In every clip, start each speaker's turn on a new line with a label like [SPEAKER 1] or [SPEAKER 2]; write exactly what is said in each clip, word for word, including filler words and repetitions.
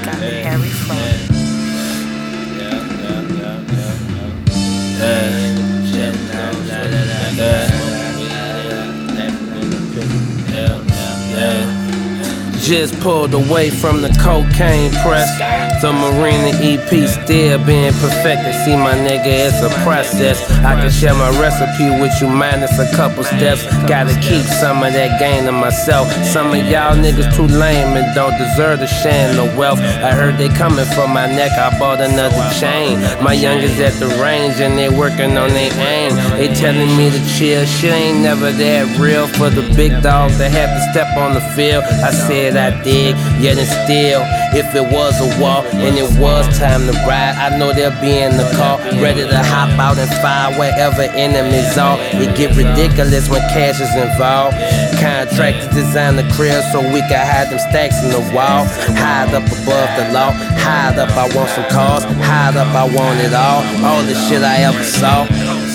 [SPEAKER 1] got Harry Flow.
[SPEAKER 2] Just pulled away from the cocaine press. The Marina E P still being perfected. See my nigga, it's a process. I can share my recipe with you minus a couple steps. Gotta keep some of that gain to myself. Some of y'all niggas too lame and don't deserve to share the wealth. I heard they coming for my neck, I bought another chain. My youngest at the range and they working on their aim. They telling me to chill, shit ain't never that real. For the big dogs that have to step on the field, I said I dig, yet and still, if it was a walk and it was time to ride, I know they'll be in the car, ready to hop out and fire wherever enemies are. It get ridiculous when cash is involved. Contractors design the crib so we can hide them stacks in the wall. Hide up above the law, hide up I want some cars, hide up I want it all, all the shit I ever saw.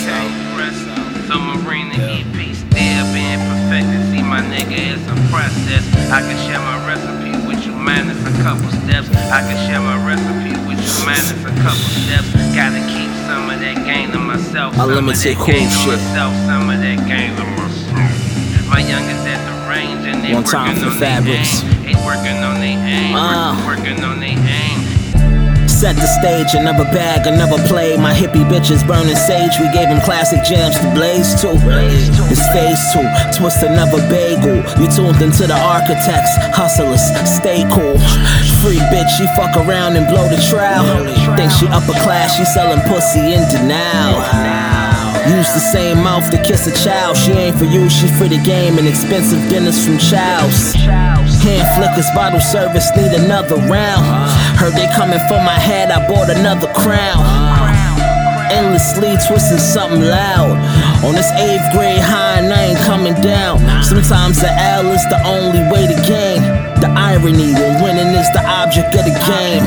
[SPEAKER 3] The Marina E P still being perfected. See my nigga, it's a process. I can share my recipe with you minus a couple steps. I can share my recipe with you minus a couple steps. Gotta keep some of that gain to myself. Some of that gain to myself. Some of that gain to myself. My youngest at the range and they
[SPEAKER 4] One time
[SPEAKER 3] working
[SPEAKER 4] for
[SPEAKER 3] on
[SPEAKER 4] the
[SPEAKER 3] their
[SPEAKER 4] fabrics.
[SPEAKER 3] aim. They working on their aim.
[SPEAKER 4] Uh.
[SPEAKER 3] Working on their aim.
[SPEAKER 4] Set the stage, another bag, another play. My hippie bitches burning sage. We gave them classic jams to blaze to. It's phase two, twist another bagel. You tuned into the architects, hustlers, stay cool. Free bitch, she fuck around and blow the trowel. Think she upper class, she selling pussy in denial. Use the same mouth to kiss a child. She ain't for you, she for the game and expensive dinners from Chow's. Hand flickers, bottle service, need another round. Heard they coming for my head, I bought another crown. Endlessly twisting something loud. On this eighth grade high and I ain't coming down. Sometimes the L is the only way to gain. The irony when winning is the object of the game.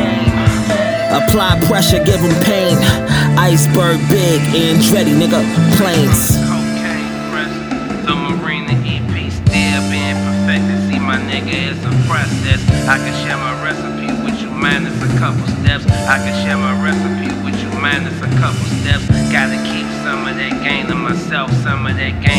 [SPEAKER 4] Apply pressure, give them pain. Iceberg big, Andretti, nigga, planes.
[SPEAKER 3] Cocaine press, the Marina E P still being perfected. See my nigga, it's a process. I can share my recipe with you minus a couple steps. I can share my recipe with you minus a couple steps. Gotta keep some of that gain to myself, some of that gain